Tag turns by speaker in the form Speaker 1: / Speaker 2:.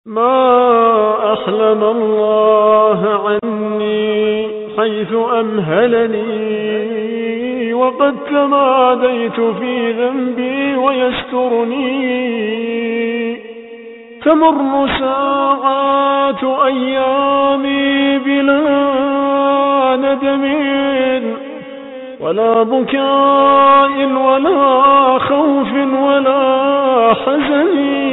Speaker 1: ما أحلم الله عني حيث أمهلني، وقد تماديت في ذنبي ويسترني. تمر ساعات أيامي بلا ندم ولا بكاء ولا خوف ولا حزن،